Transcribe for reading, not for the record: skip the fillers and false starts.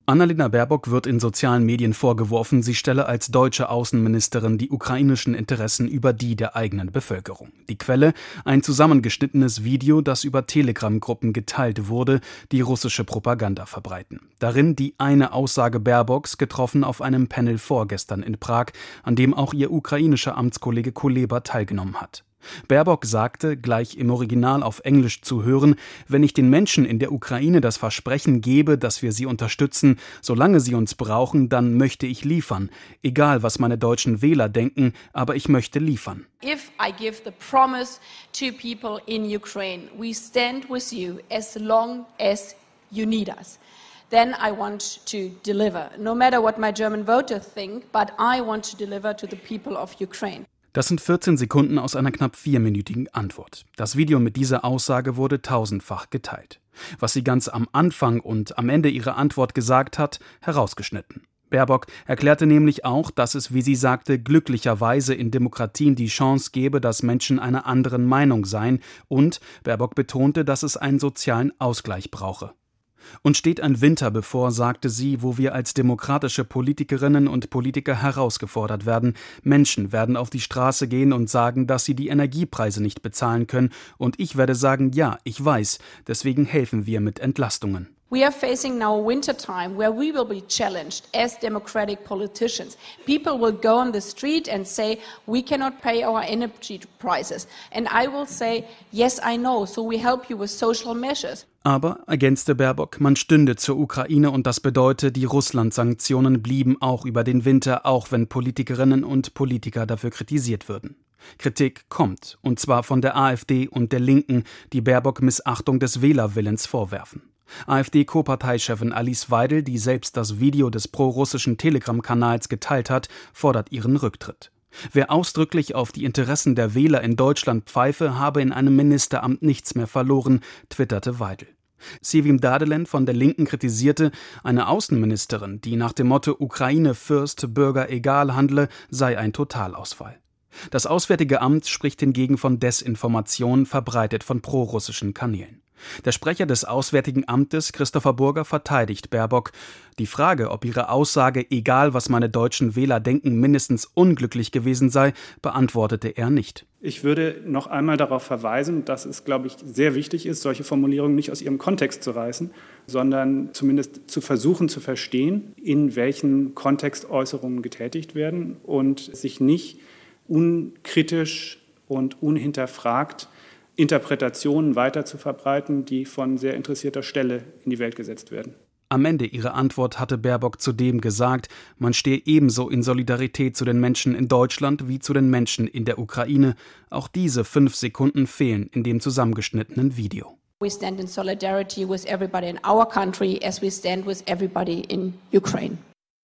Annalena Baerbock wird in sozialen Medien vorgeworfen, sie stelle als deutsche Außenministerin die ukrainischen Interessen über die der eigenen Bevölkerung. Die Quelle: ein zusammengeschnittenes Video, das über Telegram-Gruppen geteilt wurde, die russische Propaganda verbreiten. Darin die eine Aussage Baerbocks, getroffen auf einem Panel vorgestern in Prag, an dem auch ihr ukrainischer Amtskollege Kuleba teilgenommen hat. Baerbock sagte, gleich im Original auf Englisch zu hören: Wenn ich den Menschen in der Ukraine das Versprechen gebe, dass wir sie unterstützen, solange sie uns brauchen, dann möchte ich liefern. Egal, was meine deutschen Wähler denken, aber ich möchte liefern. If I give the promise to people in Ukraine, we stand with you as long as you need us. Then I want to deliver. No matter what my German voters think, but I want to deliver to the people of Ukraine. Das sind 14 Sekunden aus einer knapp 4-minütigen Antwort. Das Video mit dieser Aussage wurde tausendfach geteilt. Was sie ganz am Anfang und am Ende ihrer Antwort gesagt hat, herausgeschnitten. Baerbock erklärte nämlich auch, dass es, wie sie sagte, glücklicherweise in Demokratien die Chance gebe, dass Menschen einer anderen Meinung seien, und Baerbock betonte, dass es einen sozialen Ausgleich brauche. Uns steht ein Winter bevor, sagte sie, wo wir als demokratische Politikerinnen und Politiker herausgefordert werden. Menschen werden auf die Straße gehen und sagen, dass sie die Energiepreise nicht bezahlen können. Und ich werde sagen, ja, ich weiß, deswegen helfen wir mit Entlastungen. We are facing now a winter time where we will be challenged as democratic politicians. People will go on the street and say, we cannot pay our energy prices. And I will say, yes, I know, so we help you with social measures. Aber, ergänzte Baerbock, man stünde zur Ukraine und das bedeutet, die Russland-Sanktionen blieben auch über den Winter, auch wenn Politikerinnen und Politiker dafür kritisiert würden. Kritik kommt, und zwar von der AfD und der Linken, die Baerbock Missachtung des Wählerwillens vorwerfen. AfD-Co-Parteichefin Alice Weidel, die selbst das Video des pro-russischen Telegram-Kanals geteilt hat, fordert ihren Rücktritt. Wer ausdrücklich auf die Interessen der Wähler in Deutschland pfeife, habe in einem Ministeramt nichts mehr verloren, twitterte Weidel. Sevim Dardelen von der Linken kritisierte, eine Außenministerin, die nach dem Motto Ukraine first, Bürger egal handle, sei ein Totalausfall. Das Auswärtige Amt spricht hingegen von Desinformation, verbreitet von prorussischen Kanälen. Der Sprecher des Auswärtigen Amtes, Christopher Burger, verteidigt Baerbock. Die Frage, ob ihre Aussage, egal was meine deutschen Wähler denken, mindestens unglücklich gewesen sei, beantwortete er nicht. Ich würde noch einmal darauf verweisen, dass es, glaube ich, sehr wichtig ist, solche Formulierungen nicht aus ihrem Kontext zu reißen, sondern zumindest zu versuchen zu verstehen, in welchem Kontext Äußerungen getätigt werden und sich nicht unkritisch und unhinterfragt Interpretationen weiter zu verbreiten, die von sehr interessierter Stelle in die Welt gesetzt werden. Am Ende ihrer Antwort hatte Baerbock zudem gesagt, man stehe ebenso in Solidarität zu den Menschen in Deutschland wie zu den Menschen in der Ukraine. Auch diese 5 Sekunden fehlen in dem zusammengeschnittenen Video. We stand in solidarity with everybody in our country as we stand with everybody in Ukraine.